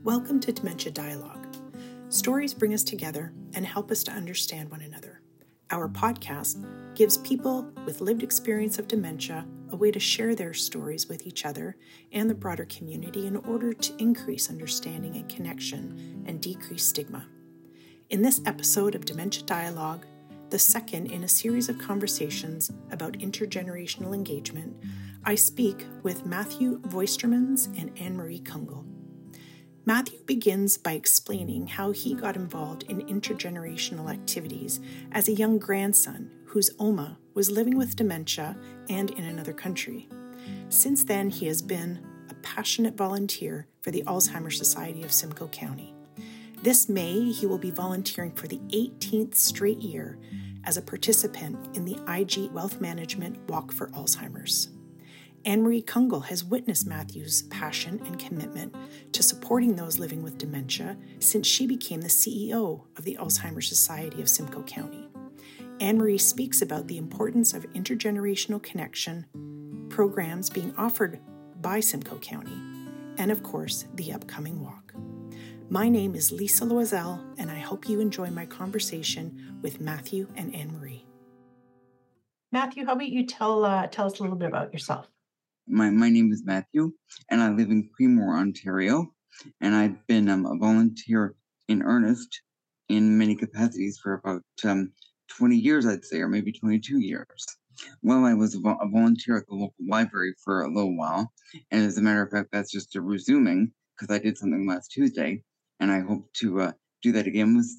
Welcome to Dementia Dialogue. Stories bring us together and help us to understand one another. Our podcast gives people with lived experience of dementia a way to share their stories with each other and the broader community in order to increase understanding and connection and decrease stigma. In this episode of Dementia Dialogue, the second in a series of conversations about intergenerational engagement, I speak with Matthew Voistermans and Anne-Marie Kungel. Matthew begins by explaining how he got involved in intergenerational activities as a young grandson whose Oma was living with dementia and in another country. Since then, he has been a passionate volunteer for the Alzheimer's Society of Simcoe County. This May, he will be volunteering for the 18th straight year as a participant in the IG Wealth Management Walk for Alzheimer's. Anne-Marie Kungel has witnessed Matthew's passion and commitment to supporting those living with dementia since she became the CEO of the Alzheimer's Society of Simcoe County. Anne-Marie speaks about the importance of intergenerational connection, programs being offered by Simcoe County, and of course, the upcoming walk. My name is Lisa Loisel, and I hope you enjoy my conversation with Matthew and Anne-Marie. Matthew, how about you tell us a little bit about yourself? My name is Matthew, and I live in Creemore, Ontario, and I've been a volunteer in earnest in many capacities for about 20 years, I'd say, or maybe 22 years. Well, I was a volunteer at the local library for a little while, and as a matter of fact, that's just a resuming, because I did something last Tuesday, and I hope to do that again with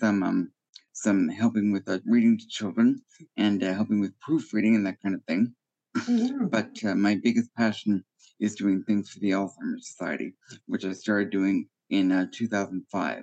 some helping with reading to children and helping with proofreading and that kind of thing. Mm-hmm. But my biggest passion is doing things for the Alzheimer's Society, which I started doing in 2005.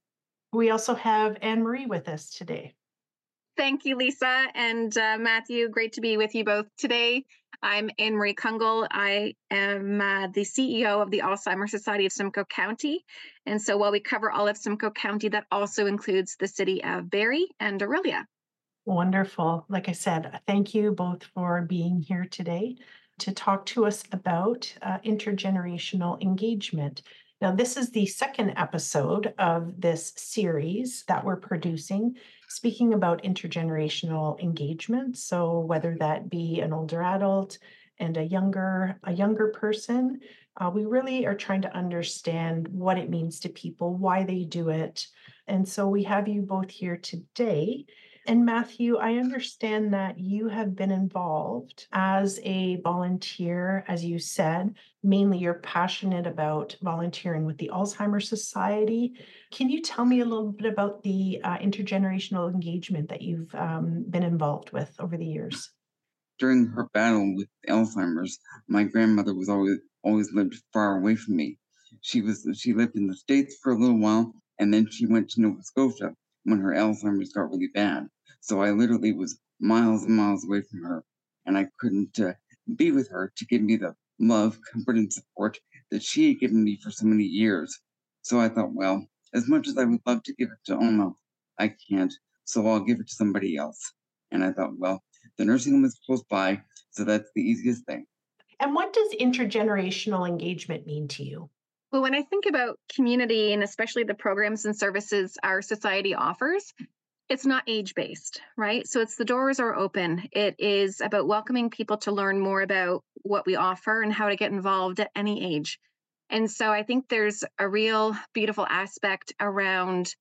We also have Anne-Marie with us today. Thank you, Lisa and Matthew. Great to be with you both today. I'm Anne-Marie Kungel. I am the CEO of the Alzheimer's Society of Simcoe County. And so while we cover all of Simcoe County, that also includes the city of Barrie and Orillia. Wonderful. Like I said, thank you both for being here today to talk to us about intergenerational engagement. Now, this is the second episode of this series that we're producing, speaking about intergenerational engagement. So whether that be an older adult and a younger person, we really are trying to understand what it means to people, why they do it. And so we have you both here today. And Matthew, I understand that you have been involved as a volunteer, as you said. Mainly you're passionate about volunteering with the Alzheimer's Society. Can you tell me a little bit about the intergenerational engagement that you've been involved with over the years? During her battle with Alzheimer's, my grandmother was always lived far away from me. She lived in the States for a little while, and then she went to Nova Scotia when her Alzheimer's got really bad. So I literally was miles and miles away from her, and I couldn't be with her to give me the love, comfort, and support that she had given me for so many years. So I thought, well, as much as I would love to give it to Oma, I can't, so I'll give it to somebody else. And I thought, well, the nursing home is close by, so that's the easiest thing. And what does intergenerational engagement mean to you? Well, when I think about community and especially the programs and services our society offers, it's not age-based, right? So the doors are open. It is about welcoming people to learn more about what we offer and how to get involved at any age. And so I think there's a real beautiful aspect around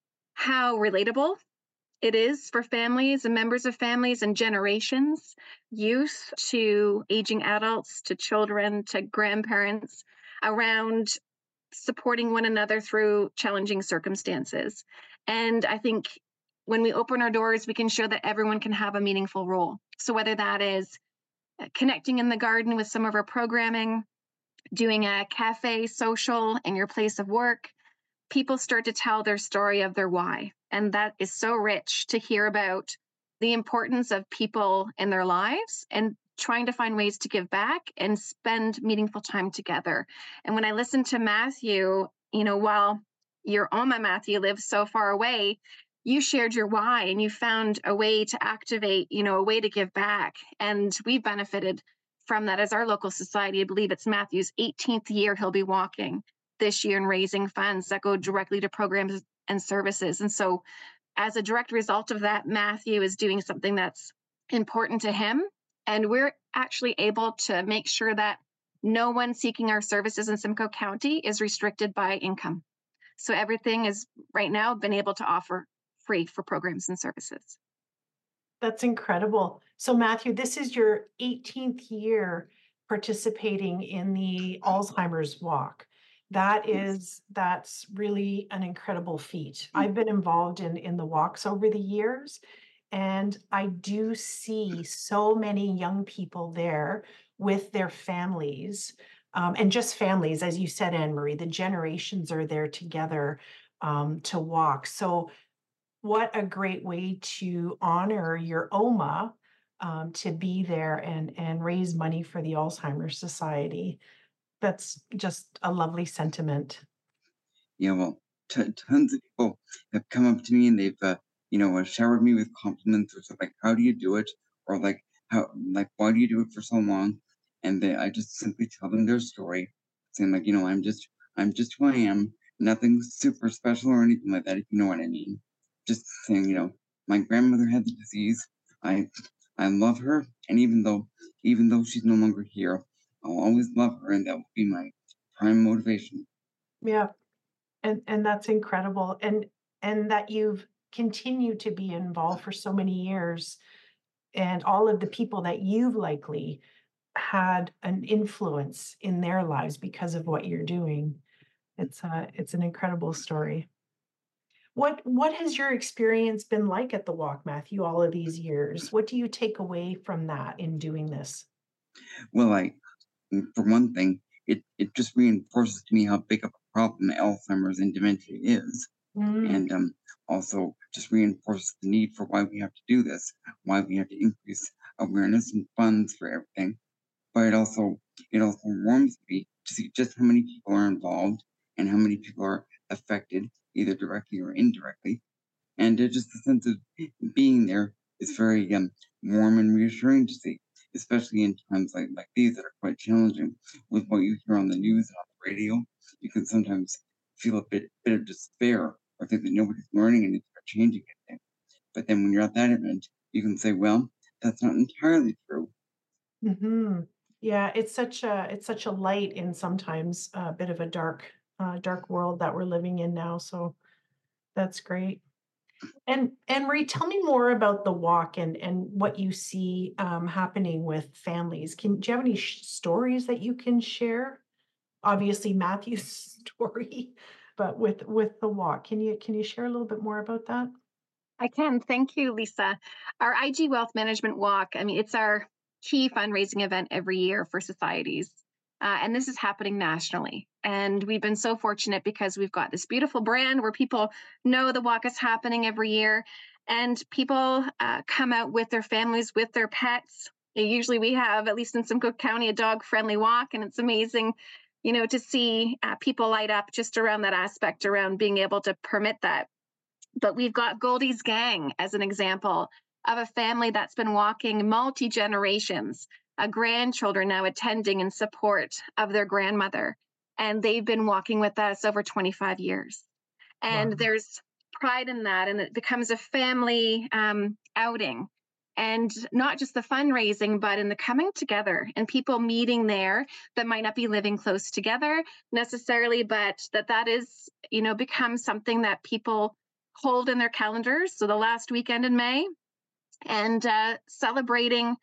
how relatable it is for families and members of families and generations, youth to aging adults, to children, to grandparents, around supporting one another through challenging circumstances. And I think when we open our doors, we can show that everyone can have a meaningful role. So whether that is connecting in the garden with some of our programming, doing a cafe social in your place of work, people start to tell their story of their why. And that is so rich to hear about the importance of people in their lives and trying to find ways to give back and spend meaningful time together. And when I listen to Matthew, while your Oma, Matthew, lives so far away, you shared your why and you found a way to activate, a way to give back. And we benefited from that as our local society. I believe it's Matthew's 18th year he'll be walking. this year in raising funds that go directly to programs and services. And so, as a direct result of that, Matthew is doing something that's important to him. And we're actually able to make sure that no one seeking our services in Simcoe County is restricted by income. So everything is right now been able to offer free for programs and services. That's incredible. So, Matthew, this is your 18th year participating in the Alzheimer's Walk. That's really an incredible feat. I've been involved in the walks over the years, and I do see so many young people there with their families, and just families, as you said, Anne Marie. The generations are there together to walk. So what a great way to honor your OMA, to be there and raise money for the Alzheimer's Society. That's just a lovely sentiment. Yeah, well, tons of people have come up to me and they've, showered me with compliments or stuff like, "How do you do it?" Or like, "Why do you do it for so long?" And I just simply tell them their story, saying like, I'm just who I am, nothing super special or anything like that, if you know what I mean. Just saying, my grandmother had the disease. I, I love her, and even though she's no longer here, I'll always love her, and that will be my prime motivation. Yeah, and that's incredible. And that you've continued to be involved for so many years, and all of the people that you've likely had an influence in their lives because of what you're doing. It's an incredible story. What has your experience been like at the walk, Matthew, all of these years? What do you take away from that in doing this? Well, for one thing, it just reinforces to me how big of a problem Alzheimer's and dementia is. Mm, And also just reinforces the need for why we have to do this, why we have to increase awareness and funds for everything. But it also warms me to see just how many people are involved and how many people are affected, either directly or indirectly. And just the sense of being there is very warm and reassuring to see, especially in times like these that are quite challenging. With what you hear on the news and on the radio, you can sometimes feel a bit of despair or think that nobody's learning anything or changing anything. But then when you're at that event, you can say, well, that's not entirely true. hmm Yeah, it's such a light in sometimes a bit of a dark world that we're living in now. So that's great. And Marie, tell me more about the walk and what you see happening with families. Do you have any stories that you can share? Obviously, Matthew's story, but with the walk, can you share a little bit more about that? I can. Thank you, Lisa. Our IG Wealth Management Walk, I mean, it's our key fundraising event every year for societies. And this is happening nationally. And we've been so fortunate because we've got this beautiful brand where people know the walk is happening every year. And people come out with their families, with their pets. Usually we have, at least in Simcoe County, a dog-friendly walk. And it's amazing, to see people light up just around that aspect, around being able to permit that. But we've got Goldie's Gang as an example of a family that's been walking multi generations, grandchildren now attending in support of their grandmother. And they've been walking with us over 25 years. And Wow. there's pride in that. And it becomes a family outing. And not just the fundraising, but in the coming together and people meeting there that might not be living close together necessarily, but that is, become something that people hold in their calendars. So the last weekend in May, and celebrating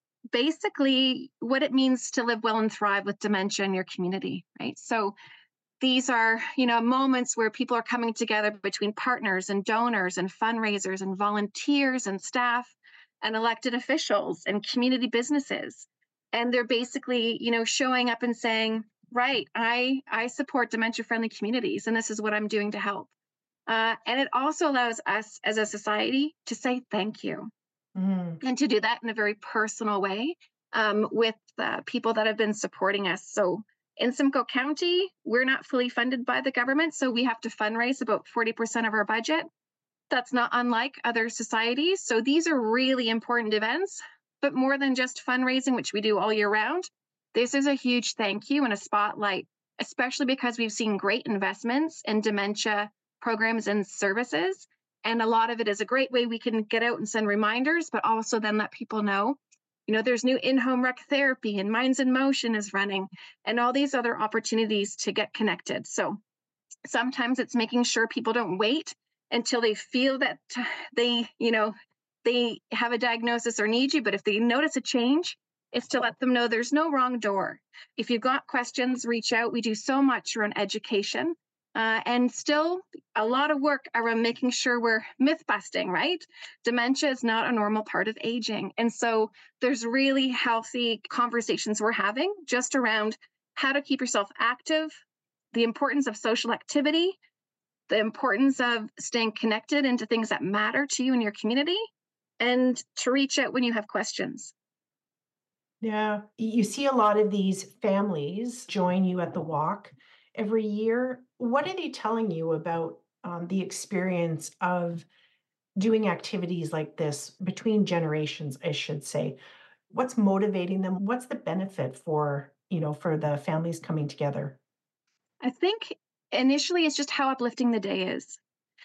basically what it means to live well and thrive with dementia in your community, right? So these are, moments where people are coming together between partners and donors and fundraisers and volunteers and staff and elected officials and community businesses. And they're basically, showing up and saying, right, I support dementia friendly communities, and this is what I'm doing to help. And it also allows us as a society to say thank you Mm, and to do that in a very personal way with people that have been supporting us. So in Simcoe County, we're not fully funded by the government, so we have to fundraise about 40% of our budget. That's not unlike other societies. So these are really important events, but more than just fundraising, which we do all year round. This is a huge thank you and a spotlight especially because we've seen great investments in dementia programs and services. And a lot of it is a great way we can get out and send reminders, but also then let people know, there's new in-home rec therapy and Minds in Motion is running and all these other opportunities to get connected. So sometimes it's making sure people don't wait until they feel that they have a diagnosis or need you. But if they notice a change, it's to let them know there's no wrong door. If you've got questions, reach out. We do so much around education. And still a lot of work around making sure we're myth busting, right? Dementia is not a normal part of aging. And so there's really healthy conversations we're having just around how to keep yourself active, the importance of social activity, the importance of staying connected into things that matter to you and your community, and to reach out when you have questions. Yeah, you see a lot of these families join you at the walk every year. What are they telling you about the experience of doing activities like this between generations, I should say? What's motivating them? What's the benefit for the families coming together? I think initially it's just how uplifting the day is.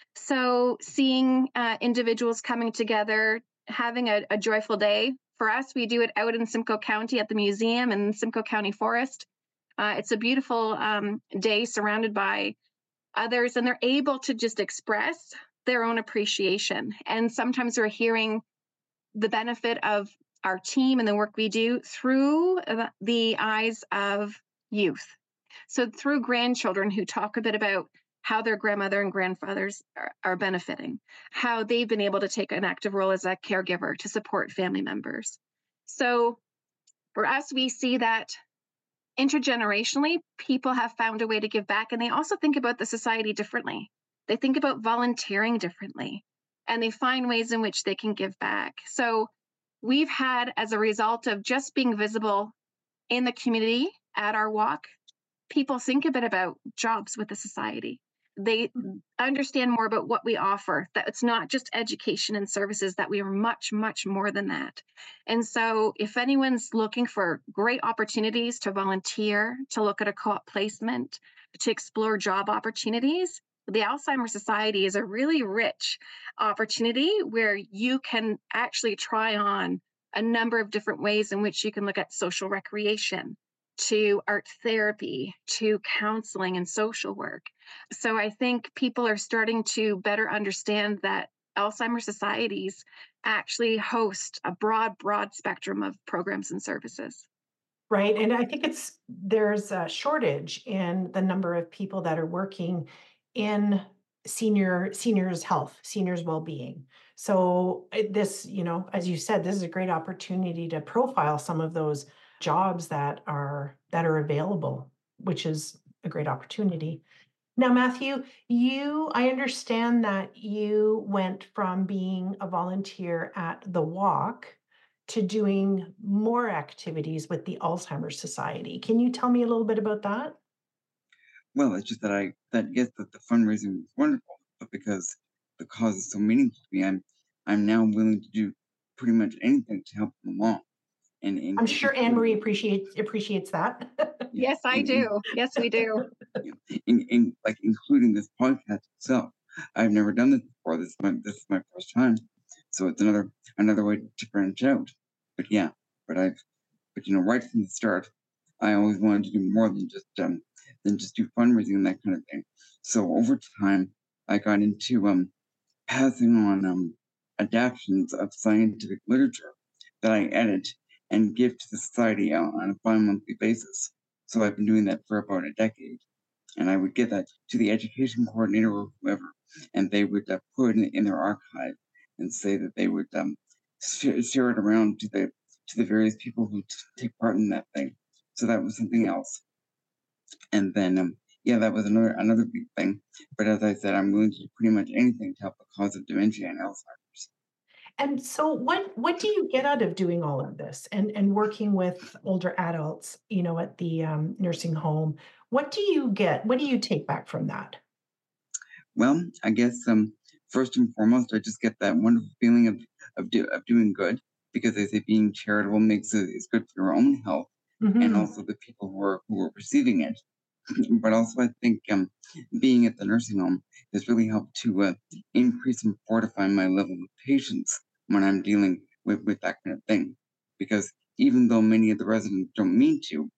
So seeing individuals coming together, having a joyful day. For us, we do it out in Simcoe County at the museum and Simcoe County Forest. It's a beautiful day surrounded by others, and they're able to just express their own appreciation. And sometimes we're hearing the benefit of our team and the work we do through the eyes of youth. So through grandchildren who talk a bit about how their grandmother and grandfathers are benefiting, how they've been able to take an active role as a caregiver to support family members. So for us, we see that intergenerationally, people have found a way to give back, and they also think about the society differently. They think about volunteering differently, and they find ways in which they can give back. So we've had, as a result of just being visible in the community at our walk, people think a bit about jobs with the society. They understand more about what we offer, that it's not just education and services, that we are much, much more than that. And so if anyone's looking for great opportunities to volunteer, to look at a co-op placement, to explore job opportunities, the Alzheimer's Society is a really rich opportunity where you can actually try on a number of different ways in which you can look at social recreation, to art therapy, to counseling and social work. So I think people are starting to better understand that Alzheimer's societies actually host a broad spectrum of programs and services. Right. And I think there's a shortage in the number of people that are working in seniors health, seniors well-being. So as you said, this is a great opportunity to profile some of those jobs that are available, which is a great opportunity. Now, Matthew, I understand that you went from being a volunteer at the walk to doing more activities with the Alzheimer's Society. Can you tell me a little bit about that? Well, it's just that yes, that the fundraising was wonderful, but because the cause is so meaningful to me, I'm now willing to do pretty much anything to help them along. And I'm sure Anne Marie appreciates that. yeah, Yes, I do. Yes, we do. like including this podcast itself. I've never done this before. This is my first time, so it's another way to branch out. But yeah, but right from the start, I always wanted to do more than just do fundraising and that kind of thing. So over time, I got into passing on adaptions of scientific literature that I edit and give to the society on a bi-monthly basis. So I've been doing that for about a decade. And I would give that to the education coordinator or whoever, and they would put it in their archive and say that they would share it around to the various people who take part in that thing. So that was something else. And then yeah, that was another big thing. But as I said, I'm willing to do pretty much anything to help the cause of dementia and Alzheimer's. And so what do you get out of doing all of this and working with older adults, at the nursing home? What do you get? What do you take back from that? Well, I guess first and foremost, I just get that wonderful feeling of doing good, because they say being charitable is good for your own health and Mhm. also the people who are receiving it. But also, I think being at the nursing home has really helped to increase and fortify my level of patience when I'm dealing with that kind of thing. Because even though many of the residents don't mean to,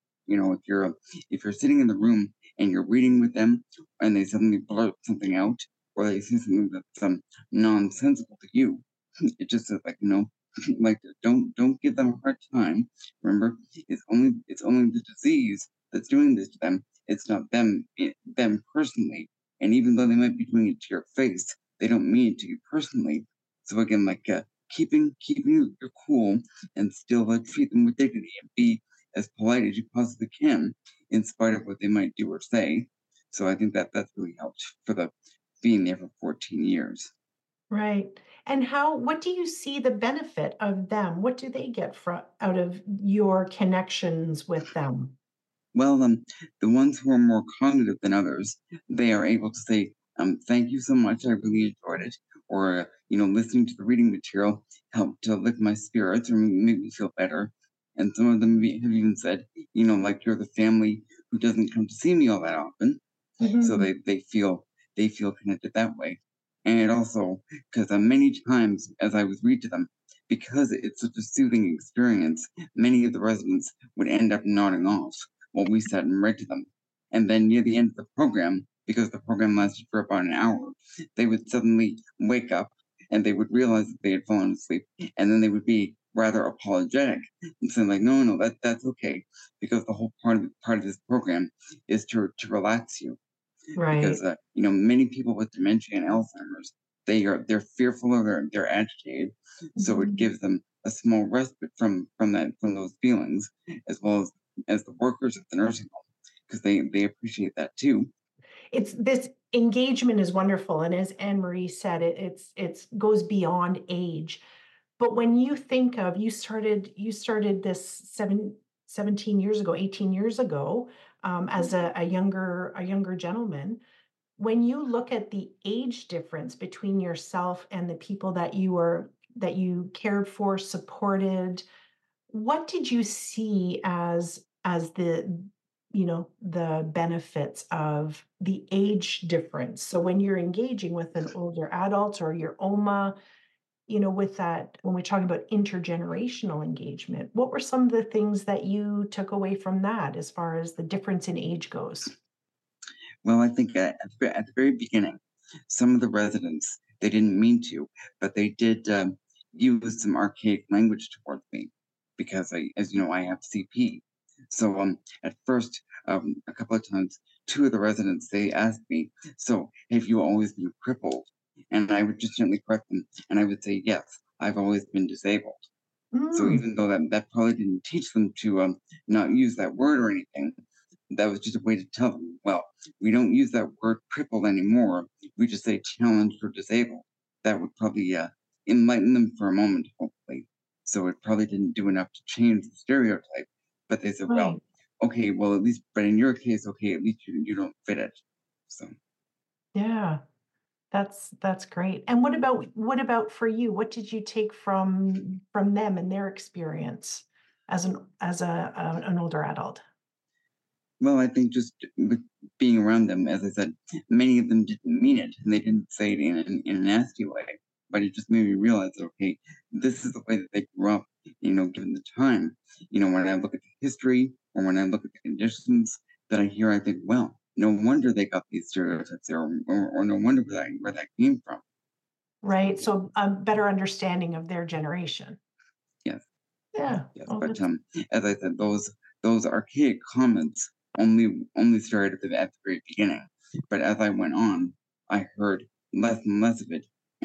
if you're sitting in the room and you're reading with them and they suddenly blurt something out or they say something that's nonsensical to you, it just is like, like don't give them a hard time. Remember, it's only the disease that's doing this to them. It's not them personally. And even though they might be doing it to your face, they don't mean it to you personally. So again, like keeping your cool and still treat them with dignity and be as polite as you possibly can, in spite of what they might do or say. So I think that's really helped for the being there for 14 years. Right. And what do you see the benefit of them? What do they get out of your connections with them? Well, the ones who are more cognitive than others, they are able to say, "Thank you so much. I really enjoyed it," or listening to the reading material helped to lift my spirits or make me feel better. And some of them have even said, like you're the family who doesn't come to see me all that often, so Mhm. they feel connected that way. And it also, because many times as I would read to them, because it's such a soothing experience, many of the residents would end up nodding off while we sat and read to them. And then near the end of the program, because the program lasted for about an hour, they would suddenly wake up and they would realize that they had fallen asleep, and then they would be rather apologetic and saying like, no, that's okay, because the whole part of this program is to relax you, Right. because many people with dementia and Alzheimer's, they're fearful or they're agitated, so it Mhm. gives them a small respite from those feelings, as well as the workers at the nursing home, because they appreciate that too. It's this engagement is wonderful, and as Anne Marie said, it's goes beyond age. But when you think of you started this 17 years ago, 18 years ago, as a younger gentleman. When you look at the age difference between yourself and the people that you cared for, supported, what did you see as the benefits of the age difference? So when you're engaging with an older adult or your OMA, with that, when we talk about intergenerational engagement, what were some of the things that you took away from that as far as the difference in age goes? Well, I think at the very beginning, some of the residents, they didn't mean to, but they did use some archaic language towards me, because as you know, I have CP. So at first, a couple of times, two of the residents, they asked me, "So have you always been crippled?" And I would just gently correct them, and I would say, "Yes, I've always been disabled." So Mm, even though that probably didn't teach them to not use that word or anything, that was just a way to tell them, well, we don't use that word crippled anymore. We just say challenged or disabled. That would probably enlighten them for a moment, hopefully. So it probably didn't do enough to change the stereotype. But they said, well, right. okay, well, at least, but in your case, okay, at least you don't fit it. So. Yeah. That's great. And what about for you? What did you take from them and their experience as an older adult? Well, I think just with being around them, as I said, many of them didn't mean it, and they didn't say it in a nasty way. But it just made me realize, okay, this is the way that they grew up. Given the time, when I look at the history or when I look at the conditions that I hear, I think, well, no wonder they got these stereotypes there, or no wonder where that came from. So Right. So a better understanding of their generation. yes. Yeah. Yes, Oh, but that's as I said, those archaic comments only started at the very beginning. But as I went on, I heard less and less of it,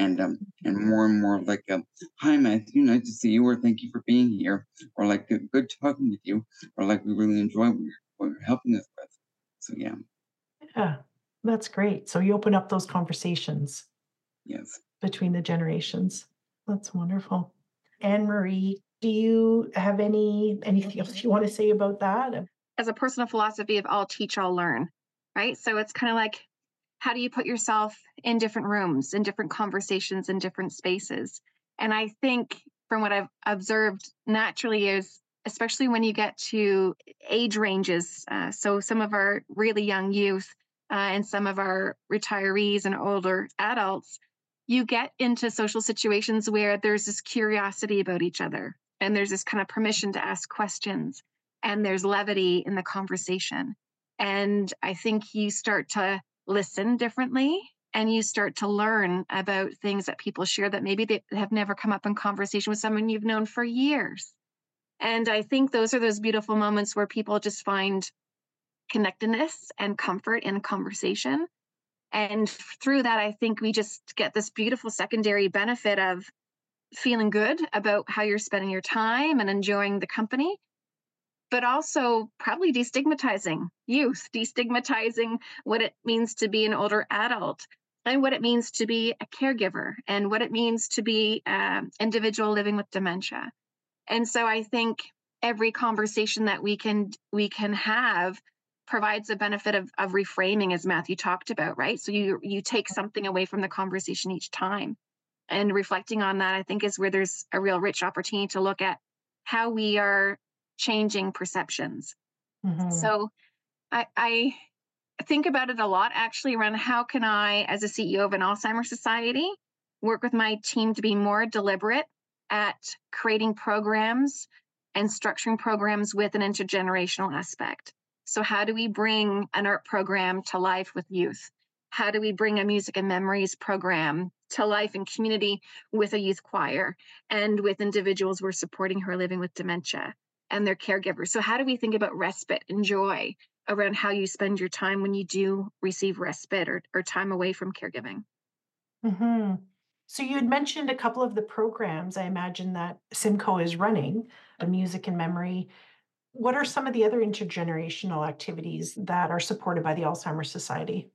and more like, "Hi, Matthew, nice to see you," or "Thank you for being here," or like, "Good talking with you," or like, "We really enjoy what you're helping us with." So yeah, yeah. That's great. So you open up those conversations yes. between the generations. That's wonderful. Anne Marie, do you have anything else you want to say about that? As a personal philosophy of all teach, all learn, right? So it's kind of like, how do you put yourself in different rooms, in different conversations, in different spaces? And I think from what I've observed naturally is especially when you get to age ranges. So some of our really young youth and some of our retirees and older adults, you get into social situations where there's this curiosity about each other and there's this kind of permission to ask questions and there's levity in the conversation. And I think you start to listen differently and you start to learn about things that people share that maybe they have never come up in conversation with someone you've known for years. And I think those are those beautiful moments where people just find connectedness and comfort in conversation. And through that, I think we just get this beautiful secondary benefit of feeling good about how you're spending your time and enjoying the company, but also probably destigmatizing youth, destigmatizing what it means to be an older adult and what it means to be a caregiver and what it means to be an individual living with dementia. And so I think every conversation that we can have provides a benefit of reframing, as Matthew talked about, right? So you take something away from the conversation each time. And reflecting on that, I think, is where there's a real rich opportunity to look at how we are changing perceptions. Mhm. So I think about it a lot actually around how can I, as a CEO of an Alzheimer's Society, work with my team to be more deliberate at creating programs and structuring programs with an intergenerational aspect. So, how do we bring an art program to life with youth? How do we bring a music and memories program to life in community with a youth choir and with individuals we're supporting who are living with dementia and their caregivers? So, how do we think about respite and joy around how you spend your time when you do receive respite or time away from caregiving? Mhm. So you had mentioned a couple of the programs I imagine that Simcoe is running, the music and memory. What are some of the other intergenerational activities that are supported by the Alzheimer's Society?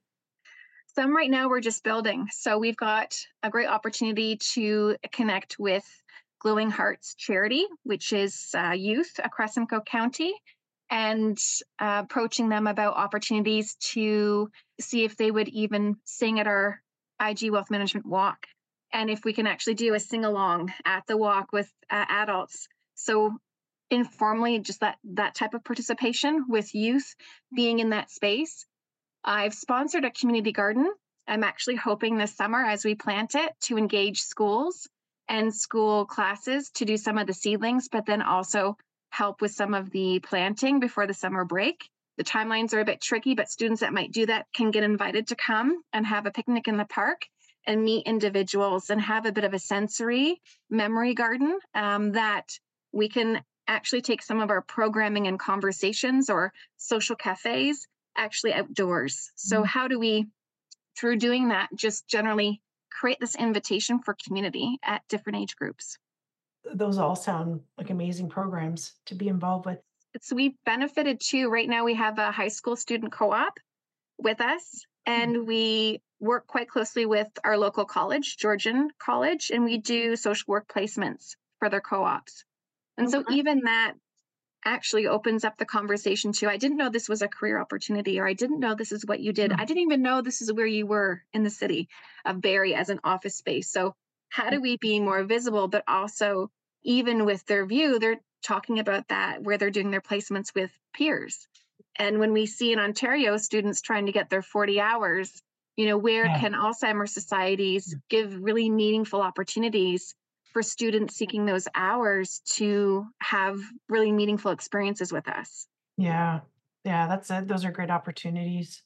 Some right now we're just building. So we've got a great opportunity to connect with Glowing Hearts Charity, which is youth across Simcoe County, and approaching them about opportunities to see if they would even sing at our IG Wealth Management Walk. And if we can actually do a sing along at the walk with adults. So informally, just that type of participation with youth being in that space. I've sponsored a community garden. I'm actually hoping this summer, as we plant it, to engage schools and school classes to do some of the seedlings, but then also help with some of the planting before the summer break. The timelines are a bit tricky, but students that might do that can get invited to come and have a picnic in the park and meet individuals and have a bit of a sensory memory garden that we can actually take some of our programming and conversations or social cafes actually outdoors. So, how do we, through doing that, just generally create this invitation for community at different age groups? Those all sound like amazing programs to be involved with. So, we benefited too. Right now, we have a high school student co op with us, and we work quite closely with our local college, Georgian College, and we do social work placements for their co ops. And so, Okay. even that actually opens up the conversation to I didn't know this was a career opportunity, or I didn't know this is what you did. I didn't even know this is where you were in the city of Barrie as an office space. So, how do we be more visible, but also, even with their view, they're talking about that where they're doing their placements with peers. And when we see in Ontario students trying to get their 40 hours, where Yeah. can Alzheimer's societies give really meaningful opportunities for students seeking those hours to have really meaningful experiences with us? Yeah. Yeah, that's it. Those are great opportunities.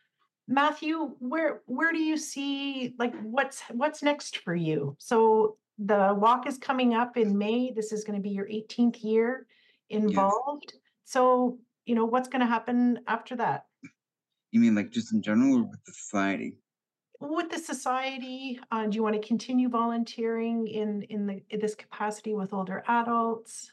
Matthew, where do you see like what's next for you? So the walk is coming up in May. This is going to be your 18th year Yes. involved. So, what's going to happen after that? You mean like just in general or with the society? With the society, do you want to continue volunteering in this capacity with older adults?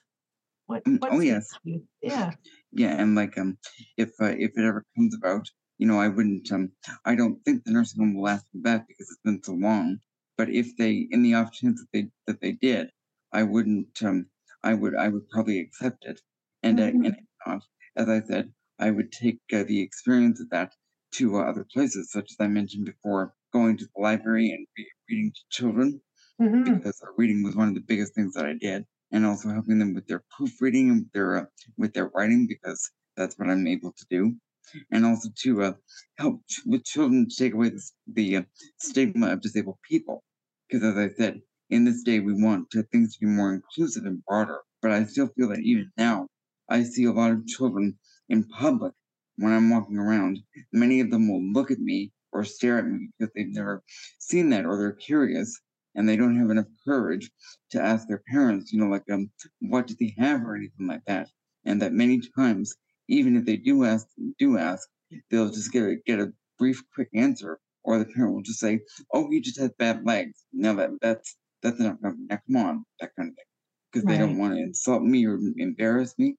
Oh What's yes. next for you? Yeah. Yeah, and like if it ever comes about, I wouldn't I don't think the nursing home will ask me back because it's been so long. But if they in the off chance that they did, I wouldn't I would probably accept it. And if Mhm. not, as I said, I would take the experience of that to other places, such as I mentioned before, going to the library and reading to children Mhm. because reading was one of the biggest things that I did. and also helping them with their proofreading and with their writing, because that's what I'm able to do, and also to help with children to take away the stigma of disabled people. Because as I said, in this day we want things to be more inclusive and broader. But I still feel that even now, I see a lot of children in public when I'm walking around. Many of them will look at me or stare at me because they've never seen that, or they're curious and they don't have enough courage to ask their parents, what do they have or anything like that. And that many times, even if they do ask, they'll just get a brief, quick answer, or the parent will just say, "Oh, he just has bad legs." Now that's enough. Now come on, that kind of thing, because they don't want to insult me or embarrass me.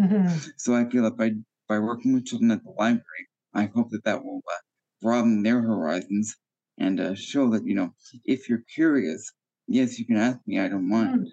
So I feel that by working with children at the library, I hope that will broaden their horizons and show that, if you're curious, yes, you can ask me. I don't mind.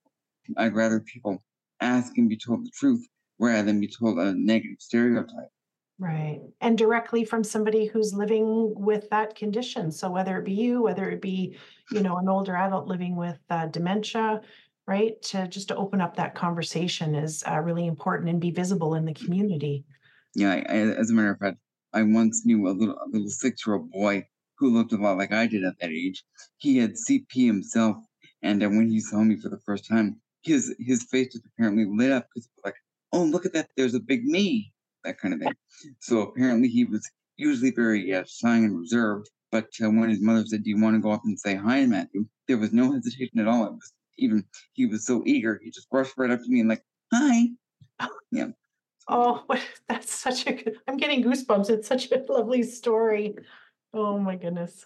I'd rather people ask and be told the truth rather than be told a negative stereotype. Right. And directly from somebody who's living with that condition. So whether it be you, whether it be, an older adult living with dementia, right? To open up that conversation is really important and be visible in the community. Yeah, as a matter of fact, I once knew a little 6-year-old boy who looked a lot like I did at that age. He had CP himself, and when he saw me for the first time, his face just apparently lit up because it was like, "Oh, look at that! There's a big me," that kind of thing. So apparently, he was usually very shy and reserved. But when his mother said, "Do you want to go up and say hi, Matthew?" there was no hesitation at all. It was he was so eager. He just rushed right up to me and like, "Hi." Yeah. Oh, that's such a good, I'm getting goosebumps. It's such a lovely story. Oh my goodness.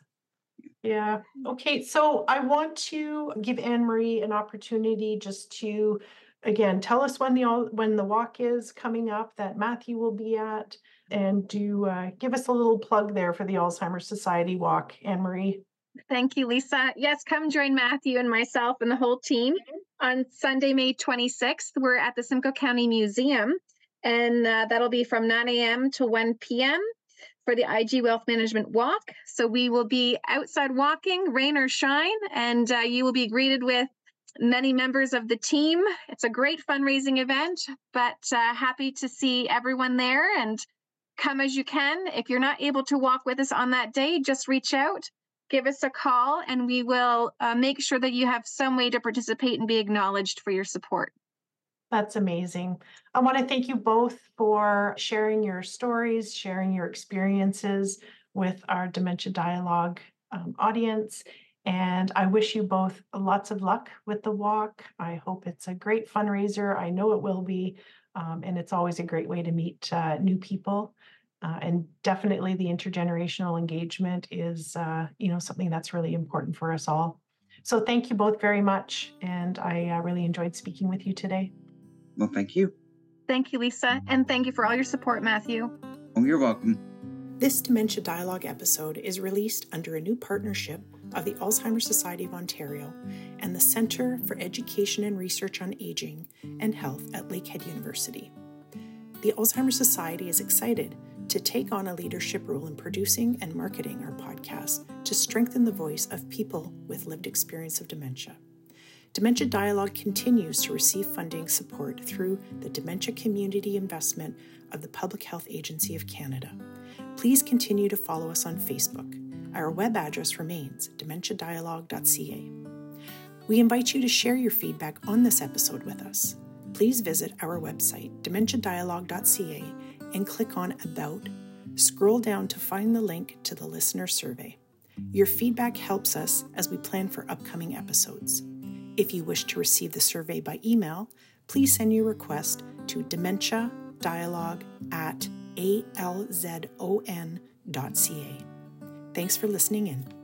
Yeah. Okay. So I want to give Anne-Marie an opportunity just to, again, tell us when the walk is coming up that Matthew will be at, and do give us a little plug there for the Alzheimer's Society walk, Anne-Marie. Thank you, Lisa. Yes, come join Matthew and myself and the whole team on Sunday, May 26th. We're at the Simcoe County Museum, and that'll be from 9 a.m. to 1 p.m. for the IG Wealth Management Walk. So we will be outside walking, rain or shine, and you will be greeted with many members of the team. It's a great fundraising event, but happy to see everyone there, and come as you can. If you're not able to walk with us on that day, just reach out, give us a call, and we will make sure that you have some way to participate and be acknowledged for your support. That's amazing. I want to thank you both for sharing your stories, sharing your experiences with our Dementia Dialogue audience. And I wish you both lots of luck with the walk. I hope it's a great fundraiser. I know it will be. And it's always a great way to meet new people. And definitely the intergenerational engagement is, something that's really important for us all. So thank you both very much. And I really enjoyed speaking with you today. Well, thank you. Thank you, Lisa. And thank you for all your support, Matthew. Oh, you're welcome. This Dementia Dialogue episode is released under a new partnership of the Alzheimer's Society of Ontario and the Centre for Education and Research on Aging and Health at Lakehead University. The Alzheimer's Society is excited to take on a leadership role in producing and marketing our podcast to strengthen the voice of people with lived experience of dementia. Dementia Dialogue continues to receive funding support through the Dementia Community Investment of the Public Health Agency of Canada. Please continue to follow us on Facebook. Our web address remains dementiadialogue.ca. We invite you to share your feedback on this episode with us. Please visit our website, dementiadialogue.ca, and click on About. Scroll down to find the link to the listener survey. Your feedback helps us as we plan for upcoming episodes. If you wish to receive the survey by email, please send your request to dementiadialogue@alzon.ca. Thanks for listening in.